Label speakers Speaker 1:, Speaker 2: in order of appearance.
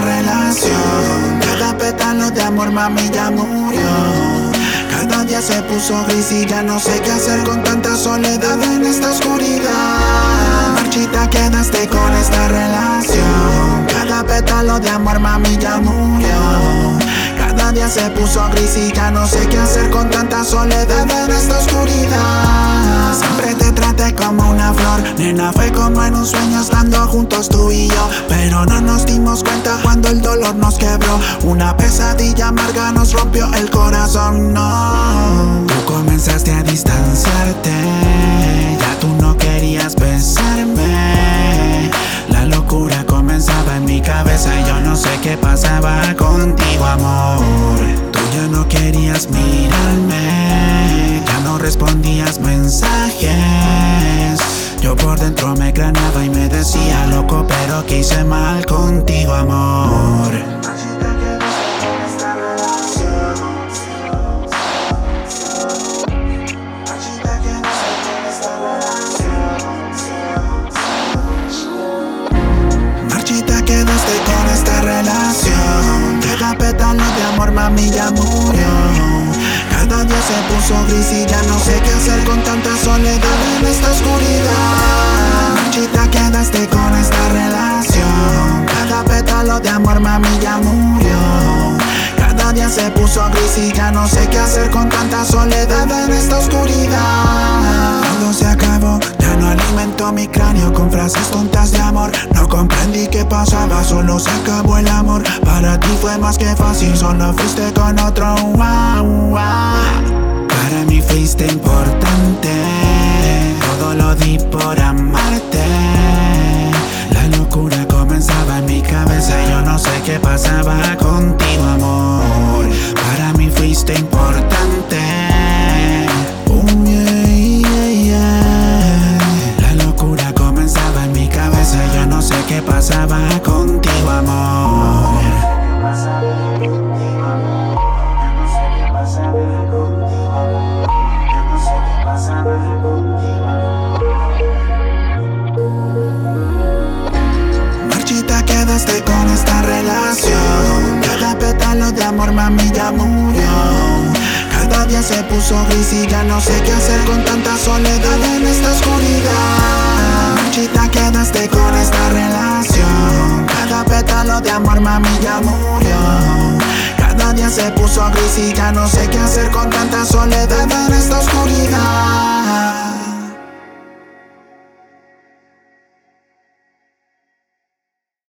Speaker 1: relación. Cada pétalo de amor, mami, ya murió. Cada día se puso gris y ya no sé qué hacer con tanta soledad en esta oscuridad. Marchita quedaste con esta relación. Cada pétalo de amor, mami, ya murió. Cada día se puso gris y ya no sé qué hacer con tanta soledad en esta oscuridad. Siempre te traté como una flor, nena, fue como en un sueño estando juntos tú y yo. Pero no nos dimos cuenta cuando el dolor nos quebró. Una pesadilla amarga nos rompió el corazón, no. Tú comenzaste a distanciarte, ya tú no querías besarme. La locura comenzaba en mi cabeza y yo no sé qué pasaba contigo, amor. Tú ya no querías mirarme, ya no respondías mensajes. Yo por dentro me craneaba y me decía loco, pero que hice mal contigo, amor. Marchita quedaste con esta relación. Cada pétalo de amor, mami, ya murió. Cada día se puso gris y ya no sé qué hacer con tanta soledad en esta oscuridad. Marchita quedaste con esta relación. Cada pétalo de amor, mami, ya murió. Cada día se puso gris y ya no sé qué hacer con tanta soledad en esta oscuridad. Todo se acabó, ya no alimento mi cráneo con frases tontas de amor. No comprendí qué pasaba, solo se acabó el amor. Para ti fue más que fácil, solo fuiste con otro. Para mí fuiste importante, todo lo di por amarte. La locura comenzaba en mi cabeza, yo no sé qué pasaba contigo, amor. Para mí fuiste importante. La locura comenzaba en mi cabeza, yo no sé qué pasaba contigo, amor. Marchita quedaste con esta relación. Cada pétalo de amor, mami, ya murió. Cada día se puso gris y ya no sé qué hacer con tanta soledad en esta oscuridad. Marchita quedaste con esta relación. Cada pétalo de amor, mami, ya murió. Cada día se puso gris y ya no sé qué hacer con tanta soledad en esta oscuridad.